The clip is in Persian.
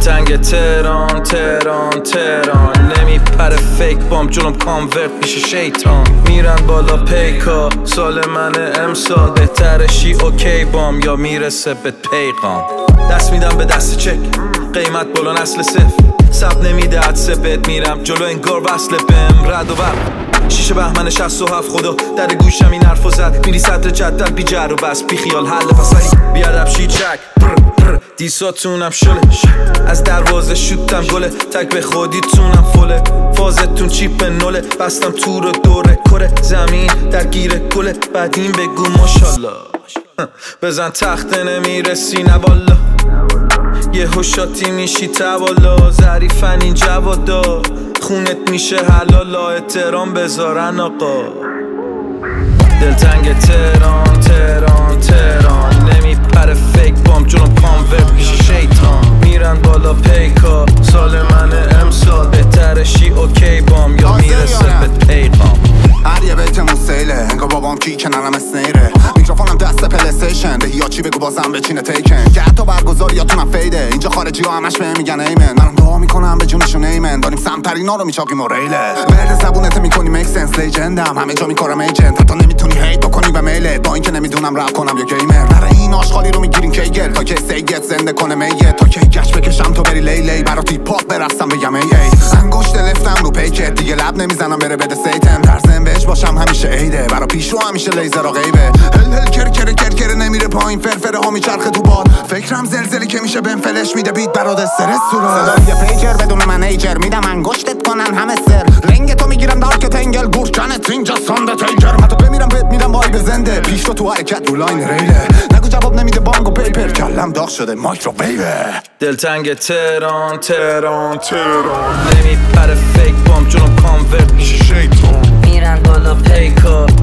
دلتنگ تهران تهران تهران، نمیپره فیک بام جلوم کانورت میشه شیطان. میرن بالا پیکا سال من امسال، بهترشی اوکی بام یا میرسه به پیغام. دست میدم به دست چک، قیمت بالا نسل صفر، سب نمیده عدسه بهت میرم جلو انگار وصله بهم رد و برق. شیشه بهمن 67 خدا در گوشم این حرفو زد، میری صدر جدل بی جر و بس بی خیال حل پسری بیادب شیچک دیساتونم شله، از دروازه شوتم گله، تک به خودیتونم فله، فازتون چیپ نوله، بستم تو رو دوره کره، زمین درگیر گله، بعد این بگو ماشالله. بزن تخته نمیرسی نه والا، یه هوشاتی میشی توالا، ظریفن این جوادا خونت میشه حلالا، احترام بذارن آقا. دلتنگ تهران تهران تهران، نمیپره فیک بام جلوم کانورت میشه شیطان. میرن بالا پیکا سال من امسال، بهترشی اوکی بام یا میرسه به پیغام. هر یه بیتمون سیله انگار بابام کی کنارم اسنیره، میکروفونم دست پلیستیشن ده یا چی بگو بازم بچینه تیکن، که حتی برگزار یا تونم فیده، اینجا خارجی ها همش بهم میگن ایمن، منم دعا میکنم به جونشون ایمن، داریم سمترینا رو میچاقیم و ریله، ورد زبونت میکنی میک سنس، لیجندم همه جا میکارم ایجنت، حتی نمیتونی هیت بکنی به میله، با اینکه نمیدونم رپ کنم یا گیمر، برای این آشغالی رو میگیرین کیگل تا که سیگت زنده کنه میه، تا که گچ بکشم تو بری لیلی براتی پاپ برستم بگم ای انگشت لفتم رو پیکت، دیگه لب نمیزنم بره بده سیتم، درزم بهش باشم همیشه عیده، برا پیشرو همیشه لیزر و غیبه، هل هل کر کر کر کر نمیره پایین، فرفره ها میچرخه تو باد، فکرم زلزلی که میشه بهم فلش میده بیت برات استرس سورا، صدای پیجر بدون منیجر میدم انگشتت کنن همه سر، رنگ تو میگیرم دارک تنگل گورکنت اینجا ساند تیجر، حتی بمیرم بهت میدم وایب زنده، پیش تو حرکت رو لاین ریله، نگو جواب نمیده بانگ و پیپر، کلم داغ شده مایکروویوه. دلتنگ تهران تهران تهران، نمیپره فیک بام جلوم کانورت میشه شیطان. میرن بالا پیکا